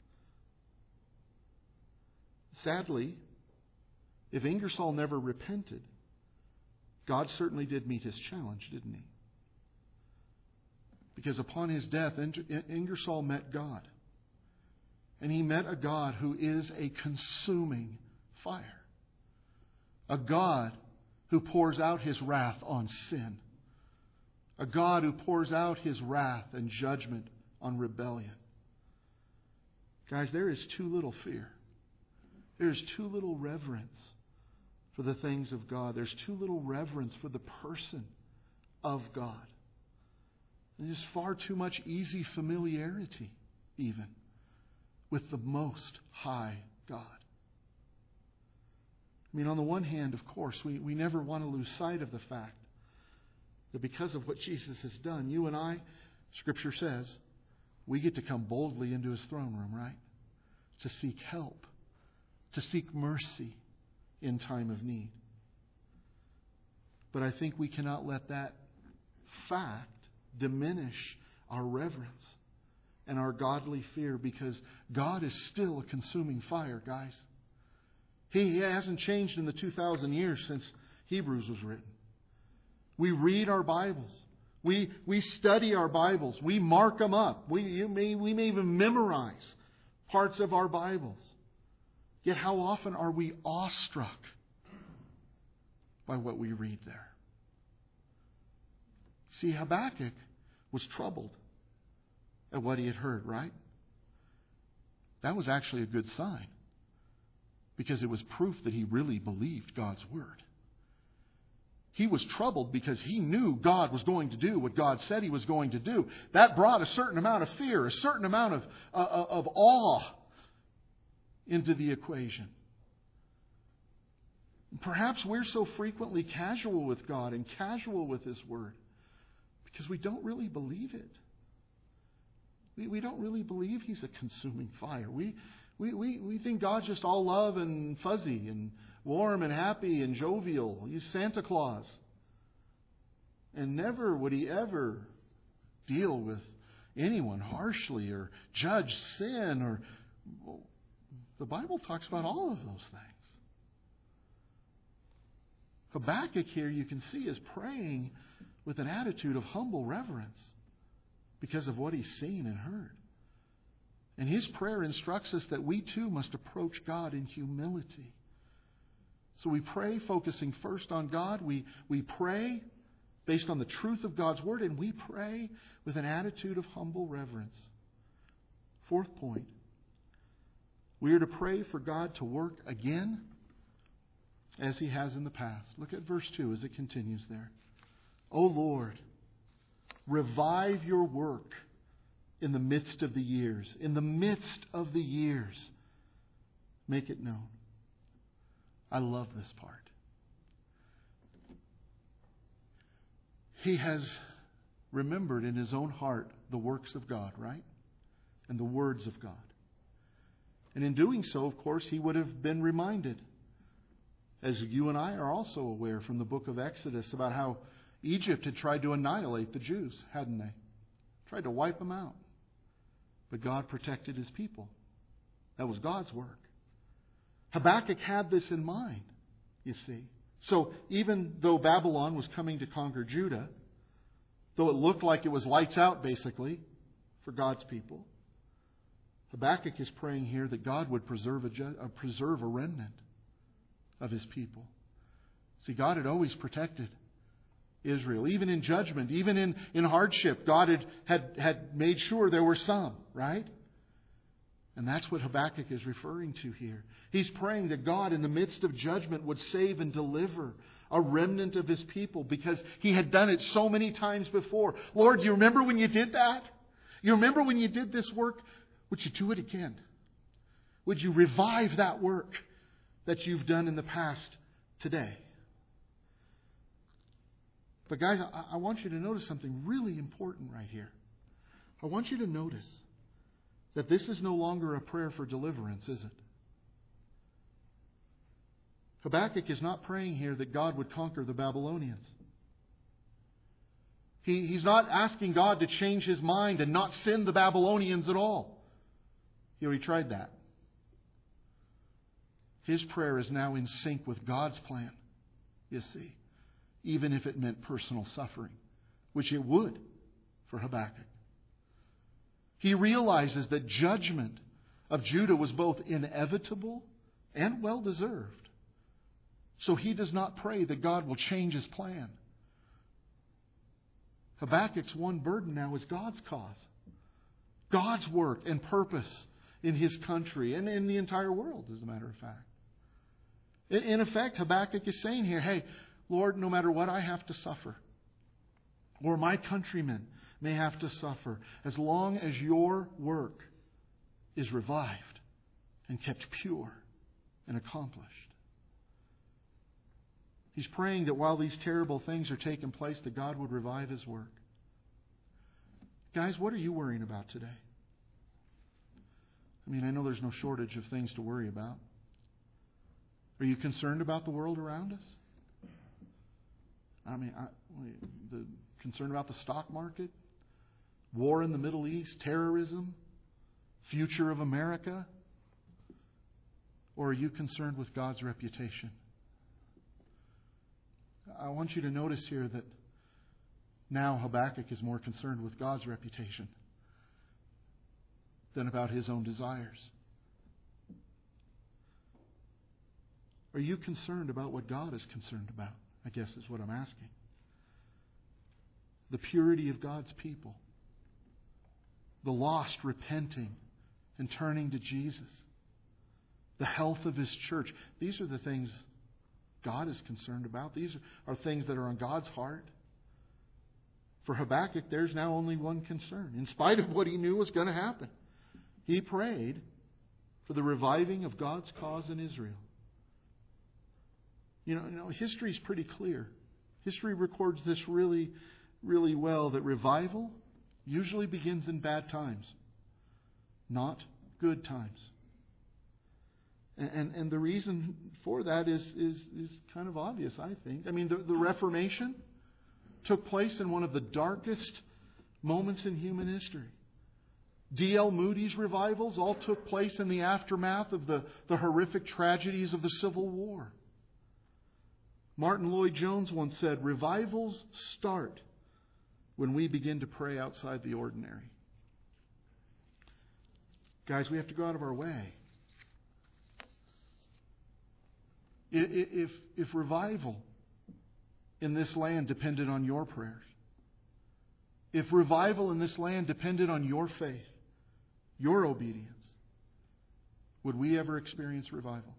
Sadly, if Ingersoll never repented, God certainly did meet his challenge, didn't He? Because upon his death, Ingersoll met God. And he met a God who is a consuming fire. A God who pours out His wrath on sin. A God who pours out His wrath and judgment on rebellion. Guys, there is too little fear. There is too little reverence for the things of God. There's too little reverence for the person of God. And there's far too much easy familiarity, even, with the Most High God. I mean, on the one hand, of course, we, we never want to lose sight of the fact that because of what Jesus has done, you and I, Scripture says, we get to come boldly into His throne room, right? To seek help, to seek mercy in time of need. But I think we cannot let that fact diminish our reverence and our godly fear, because God is still a consuming fire, guys. He hasn't changed in the two thousand years since Hebrews was written. We read our Bibles. We we study our Bibles. We mark them up. We, you may, we may even memorize parts of our Bibles. Yet how often are we awestruck by what we read there? See, Habakkuk was troubled at what he had heard, right? That was actually a good sign, because it was proof that he really believed God's Word. He was troubled because he knew God was going to do what God said He was going to do. That brought a certain amount of fear, a certain amount of, uh, of awe into the equation. Perhaps we're so frequently casual with God and casual with His Word because we don't really believe it. We, we don't really believe He's a consuming fire. We, we, we, we think God's just all love and fuzzy and warm and happy and jovial. He's Santa Claus. And never would He ever deal with anyone harshly or judge sin. Or well, the Bible talks about all of those things. Habakkuk here, you can see, is praying with an attitude of humble reverence because of what he's seen and heard. And his prayer instructs us that we too must approach God in humility. So we pray focusing first on God. We, we pray based on the truth of God's Word, and we pray with an attitude of humble reverence. Fourth point, we are to pray for God to work again as He has in the past. Look at verse two as it continues there. O Lord, revive your work in the midst of the years. In the midst of the years, make it known. I love this part. He has remembered in his own heart the works of God, right? And the words of God. And in doing so, of course, he would have been reminded, as you and I are also aware from the book of Exodus, about how Egypt had tried to annihilate the Jews, hadn't they? Tried to wipe them out. But God protected His people. That was God's work. Habakkuk had this in mind, you see. So even though Babylon was coming to conquer Judah, though it looked like it was lights out basically for God's people, Habakkuk is praying here that God would preserve a, uh, preserve a remnant of His people. See, God had always protected Israel. Even in judgment, even in, in hardship, God had, had, had made sure there were some, right? And that's what Habakkuk is referring to here. He's praying that God in the midst of judgment would save and deliver a remnant of His people because He had done it so many times before. Lord, you remember when you did that? You remember when you did this work? Would you do it again? Would you revive that work that you've done in the past today? But guys, I, I want you to notice something really important right here. I want you to notice that this is no longer a prayer for deliverance, is it? Habakkuk is not praying here that God would conquer the Babylonians. He, he's not asking God to change His mind and not send the Babylonians at all. He already tried that. His prayer is now in sync with God's plan, you see, even if it meant personal suffering, which it would for Habakkuk. He realizes that judgment of Judah was both inevitable and well-deserved. So he does not pray that God will change His plan. Habakkuk's one burden now is God's cause. God's work and purpose in his country and in the entire world, as a matter of fact. In effect, Habakkuk is saying here, hey, Lord, no matter what I have to suffer, or my countrymen may have to suffer, as long as your work is revived and kept pure and accomplished. He's praying that while these terrible things are taking place, that God would revive His work. Guys, what are you worrying about today? I mean, I know there's no shortage of things to worry about. Are you concerned about the world around us? I mean, I, the concern about the stock market, war in the Middle East, terrorism, future of America? Or are you concerned with God's reputation? I want you to notice here that now Habakkuk is more concerned with God's reputation than about his own desires. Are you concerned about what God is concerned about? I guess is what I'm asking. The purity of God's people. The lost repenting and turning to Jesus. The health of His church. These are the things God is concerned about. These are things that are on God's heart. For Habakkuk, there's now only one concern. In spite of what he knew was going to happen, he prayed for the reviving of God's cause in Israel. You know, you know history is pretty clear. History records this really, really well, that revival usually begins in bad times, not good times. And, and, and the reason for that is, is, is kind of obvious, I think. I mean, the, the Reformation took place in one of the darkest moments in human history. D L Moody's revivals all took place in the aftermath of the, the horrific tragedies of the Civil War. Martin Lloyd-Jones once said, "Revivals start when we begin to pray outside the ordinary." Guys, we have to go out of our way. If, if revival in this land depended on your prayers, if revival in this land depended on your faith, your obedience, would we ever experience revival?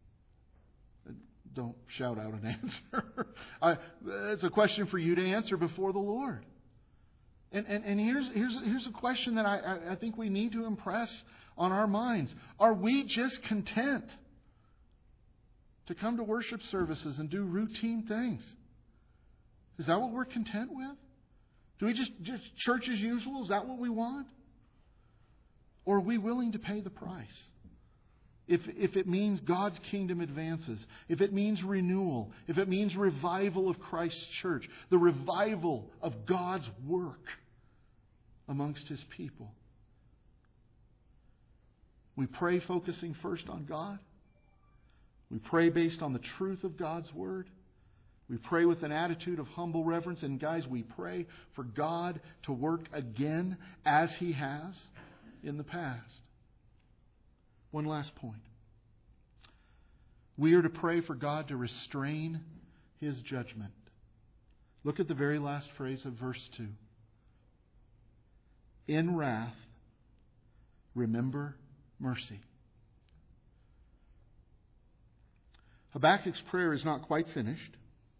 Don't shout out an answer. I, it's a question for you to answer before the Lord. And, and, and here's, here's, here's a question that I, I think we need to impress on our minds. Are we just content to come to worship services and do routine things? Is that what we're content with? Do we just, just church as usual? Is that what we want? Or are we willing to pay the price? If, if it means God's kingdom advances, if it means renewal, if it means revival of Christ's church, the revival of God's work amongst His people. We pray focusing first on God. We pray based on the truth of God's Word. We pray with an attitude of humble reverence. And guys, we pray for God to work again as He has in the past. One last point. We are to pray for God to restrain His judgment. Look at the very last phrase of verse two. In wrath, remember mercy. Habakkuk's prayer is not quite finished.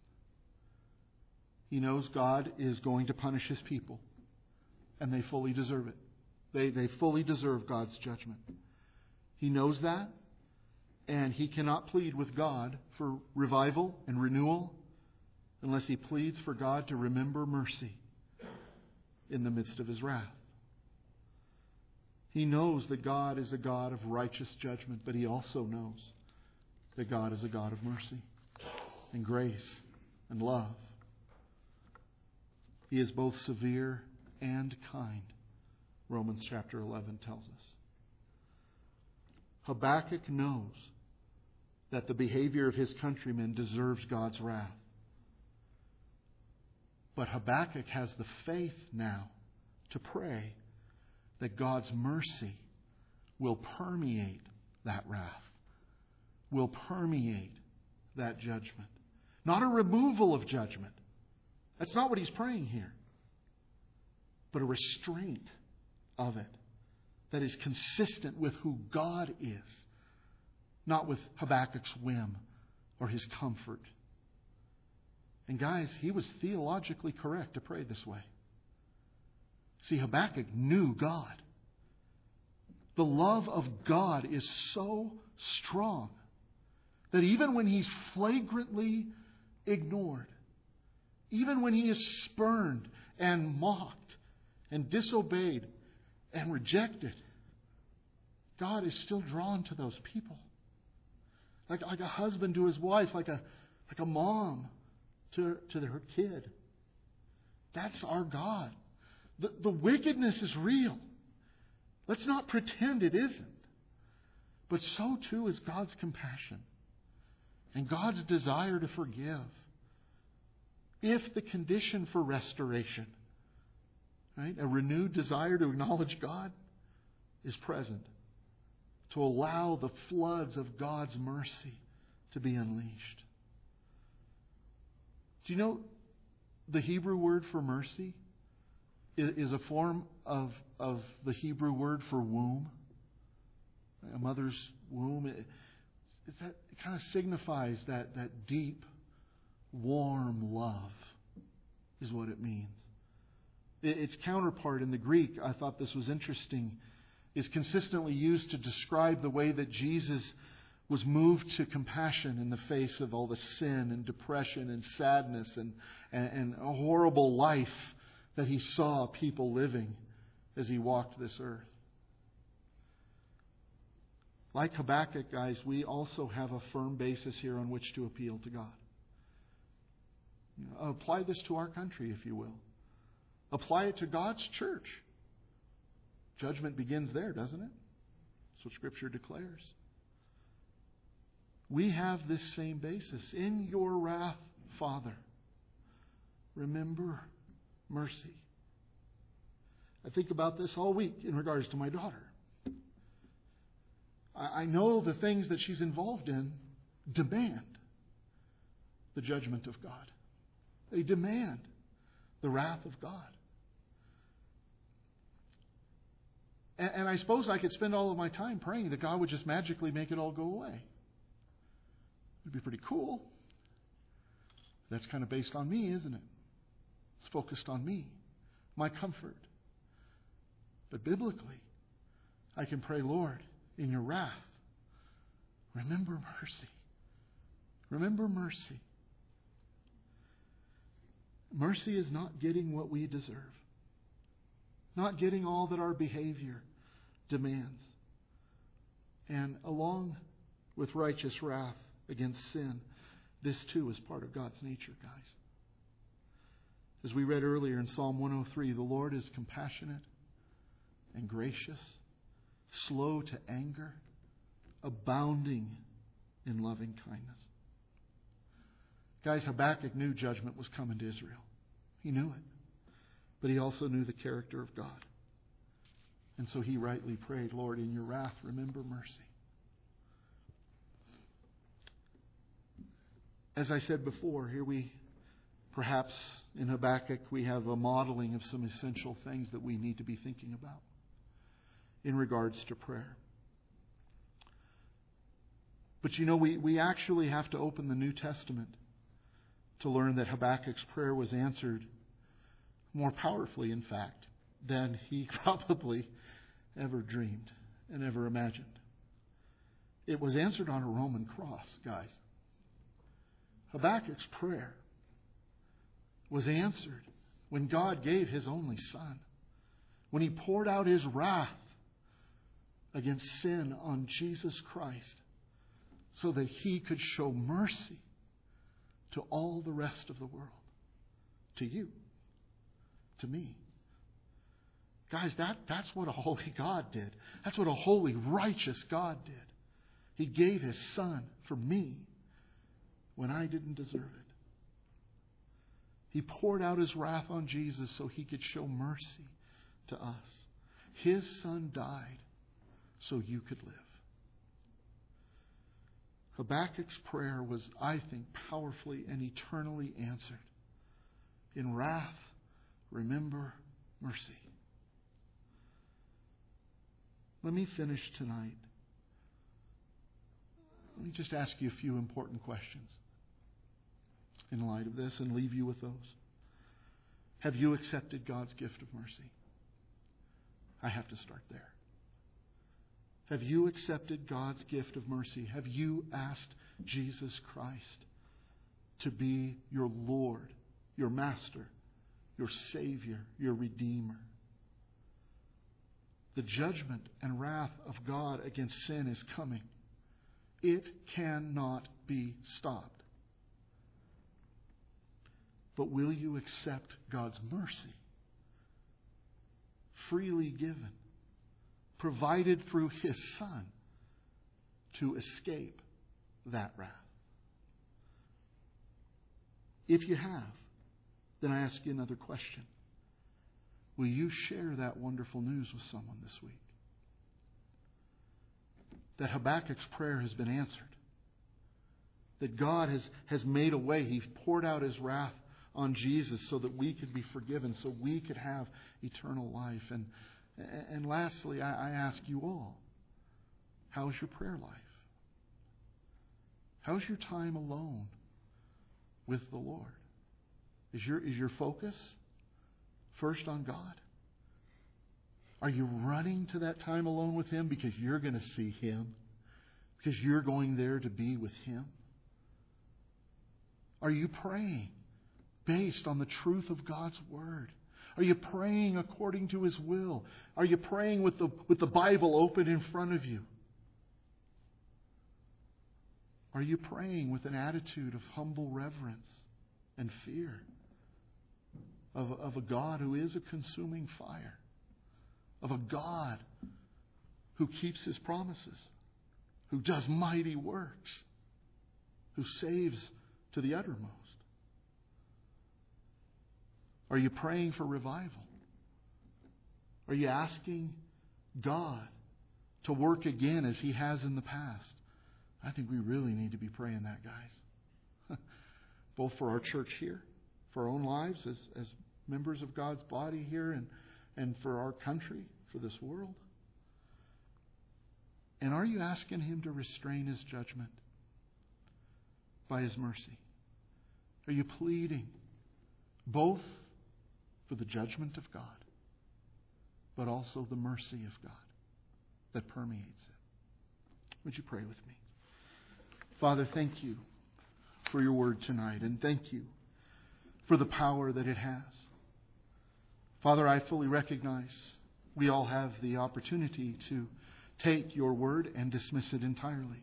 He knows God is going to punish His people, and they fully deserve it. They, they fully deserve God's judgment. He knows that, and he cannot plead with God for revival and renewal unless he pleads for God to remember mercy in the midst of His wrath. He knows that God is a God of righteous judgment, but he also knows that God is a God of mercy and grace and love. He is both severe and kind, Romans chapter eleven tells us. Habakkuk knows that the behavior of his countrymen deserves God's wrath. But Habakkuk has the faith now to pray that God's mercy will permeate that wrath, will permeate that judgment. Not a removal of judgment. That's not what he's praying here. But a restraint of it that is consistent with who God is, not with Habakkuk's whim or his comfort. And guys, he was theologically correct to pray this way. See, Habakkuk knew God. The love of God is so strong that even when he's flagrantly ignored, even when he is spurned and mocked and disobeyed and rejected, God is still drawn to those people. Like, like a husband to his wife, like a, like a mom to, to her kid. That's our God. The, the wickedness is real. Let's not pretend it isn't. But so too is God's compassion and God's desire to forgive. If the condition for restoration, right, a renewed desire to acknowledge God, is present, to allow the floods of God's mercy to be unleashed. Do you know the Hebrew word for mercy is a form of, of the Hebrew word for womb? A mother's womb. it's that, it kind of signifies that, that deep, warm love is what it means. Its counterpart in the Greek, I thought this was interesting, is consistently used to describe the way that Jesus was moved to compassion in the face of all the sin and depression and sadness and, and, and a horrible life that He saw people living as He walked this earth. Like Habakkuk, guys, we also have a firm basis here on which to appeal to God. You know, apply this to our country, if you will. Apply it to God's church. Judgment begins there, doesn't it? That's what Scripture declares. We have this same basis. In your wrath, Father, remember mercy. I think about this all week in regards to my daughter. I know the things that she's involved in demand the judgment of God. They demand the wrath of God. And, and I suppose I could spend all of my time praying that God would just magically make it all go away. It'd be pretty cool. That's kind of based on me, isn't it? It's focused on me, my comfort. But biblically, I can pray, Lord, in your wrath, remember mercy. Remember mercy. Mercy is not getting what we deserve. Not getting all that our behavior demands. And along with righteous wrath against sin, this too is part of God's nature, guys. As we read earlier in Psalm one oh three, the Lord is compassionate and gracious, slow to anger, abounding in loving kindness. Guys, Habakkuk knew judgment was coming to Israel. He knew it. But he also knew the character of God. And so he rightly prayed, Lord, in your wrath, remember mercy. As I said before, here we, perhaps in Habakkuk, we have a modeling of some essential things that we need to be thinking about in regards to prayer. But you know, we, we actually have to open the New Testament to learn that Habakkuk's prayer was answered more powerfully, in fact, than he probably ever dreamed and ever imagined. It was answered on a Roman cross, guys. Habakkuk's prayer was answered when God gave His only Son, when He poured out His wrath against sin on Jesus Christ so that He could show mercy to all the rest of the world, to you, to me. Guys, that, that's what a holy God did. That's what a holy, righteous God did. He gave His Son for me when I didn't deserve it. He poured out His wrath on Jesus so He could show mercy to us. His Son died so you could live. Habakkuk's prayer was, I think, powerfully and eternally answered. In wrath, remember mercy. Let me finish tonight. Let me just ask you a few important questions in light of this and leave you with those. Have you accepted God's gift of mercy? I have to start there. Have you accepted God's gift of mercy? Have you asked Jesus Christ to be your Lord, your Master, your Savior, your Redeemer? The judgment and wrath of God against sin is coming. It cannot be stopped. But will you accept God's mercy? Freely given, provided through His Son to escape that wrath. If you have, then I ask you another question. Will you share that wonderful news with someone this week? That Habakkuk's prayer has been answered. That God has, has made a way. He poured out His wrath on Jesus so that we could be forgiven, so we could have eternal life. And, and lastly, I, I ask you all, how's your prayer life? How's your time alone with the Lord? Is your, is your focus first on God? Are you running to that time alone with Him because you're going to see Him? Because you're going there to be with Him? Are you praying based on the truth of God's Word? Are you praying according to His will? Are you praying with the, with the Bible open in front of you? Are you praying with an attitude of humble reverence and fear of, of a God who is a consuming fire? Of a God who keeps His promises, who does mighty works, who saves to the uttermost? Are you praying for revival? Are you asking God to work again as He has in the past? I think we really need to be praying that, guys. Both for our church here, for our own lives as, as members of God's body here, and, and for our country, for this world. And are you asking Him to restrain His judgment by His mercy? Are you pleading both for the judgment of God, but also the mercy of God that permeates it? Would you pray with me? Father, thank You for Your Word tonight, and thank You for the power that it has. Father, I fully recognize we all have the opportunity to take Your Word and dismiss it entirely.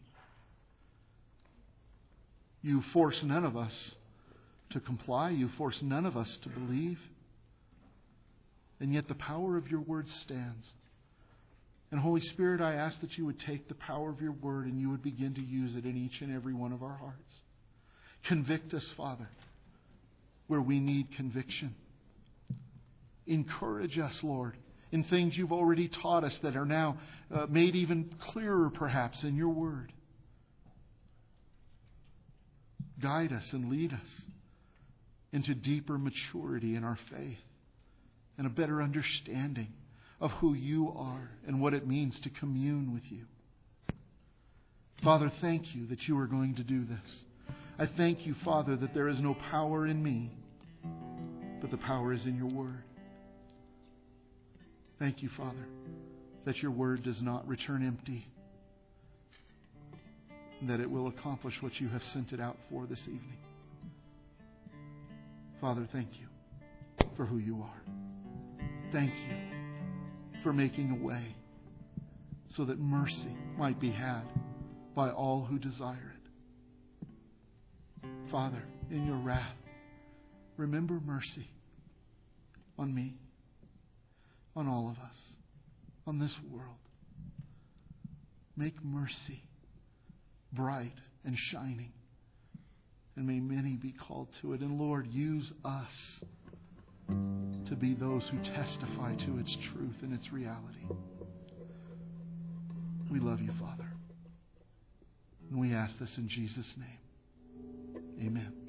You force none of us to comply. You force none of us to believe. And yet the power of Your Word stands. And Holy Spirit, I ask that You would take the power of Your Word and You would begin to use it in each and every one of our hearts. Convict us, Father, where we need conviction. Encourage us, Lord, in things You've already taught us that are now uh, made even clearer, perhaps, in Your Word. Guide us and lead us into deeper maturity in our faith and a better understanding of who You are and what it means to commune with You. Father, thank You that You are going to do this. I thank You, Father, that there is no power in me, but the power is in Your Word. Thank You, Father, that Your Word does not return empty, and that it will accomplish what You have sent it out for this evening. Father, thank You for who You are. Thank You for making a way so that mercy might be had by all who desire it. Father, in Your wrath, remember mercy on me, on all of us, on this world. Make mercy bright and shining, and may many be called to it. And Lord, use us to be those who testify to its truth and its reality. We love You, Father. And we ask this in Jesus' name. Amen.